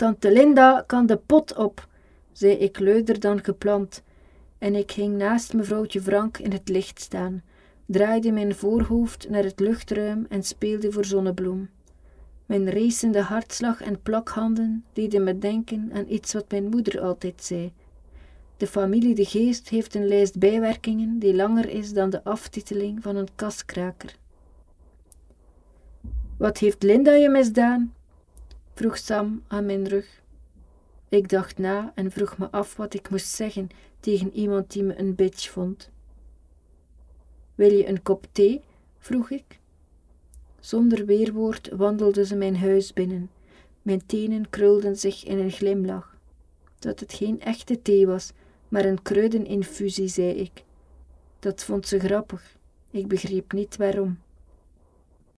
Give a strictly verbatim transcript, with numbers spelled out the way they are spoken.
Tante Linda kan de pot op, zei ik luider dan gepland, en ik ging naast mevrouwtje Frank in het licht staan, draaide mijn voorhoofd naar het luchtruim en speelde voor Zonnebloem. Mijn racende hartslag en plakhanden deden me denken aan iets wat mijn moeder altijd zei. De familie De Geest heeft een lijst bijwerkingen die langer is dan de aftiteling van een kaskraker. Wat heeft Linda je misdaan? Vroeg Sam aan mijn rug. Ik dacht na en vroeg me af wat ik moest zeggen tegen iemand die me een bitch vond. Wil je een kop thee? Vroeg ik. Zonder weerwoord wandelde ze mijn huis binnen. Mijn tenen krulden zich in een glimlach. Dat het geen echte thee was, maar een kruideninfusie, zei ik. Dat vond ze grappig. Ik begreep niet waarom.